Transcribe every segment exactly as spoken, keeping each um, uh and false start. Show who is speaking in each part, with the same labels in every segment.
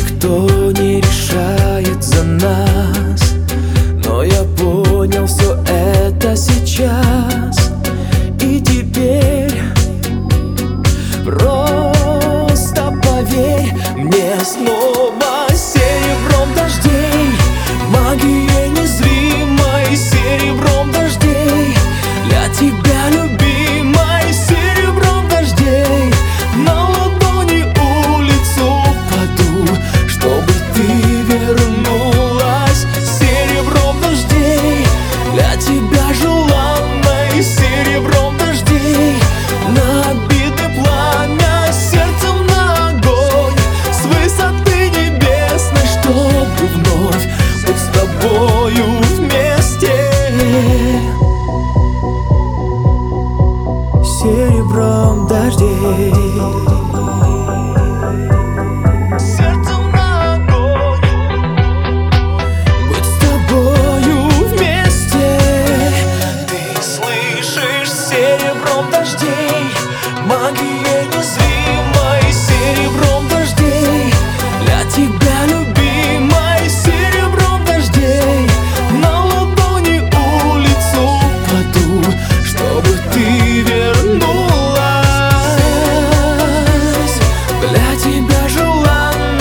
Speaker 1: никто не решает за нас, но я понял все это сейчас. И теперь просто поверь мне снова серебром дождей, магией незримой серебром дождей. Для тебя, любимой, серебром дождей на ладони улицу паду, чтобы ты вернулась. Серебром дождей для тебя желанной, серебром дождей на обиды пламя, сердцем на огонь с высоты небесной, чтобы вновь быть с тобою вместе. Серебром дождей, сердцем на огонь, быть с тобою вместе. Ты слышишь? Серебром дождей, магией незримой серебром дождей. Для тебя, любимой, серебром дождей на ладони улицу паду, чтобы ты вернулась. Для тебя желанной,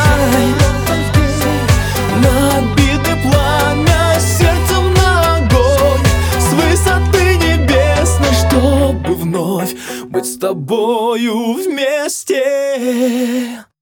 Speaker 1: на обиды пламя, сердцем на огонь с высоты небесной, чтобы вновь быть с тобою вместе.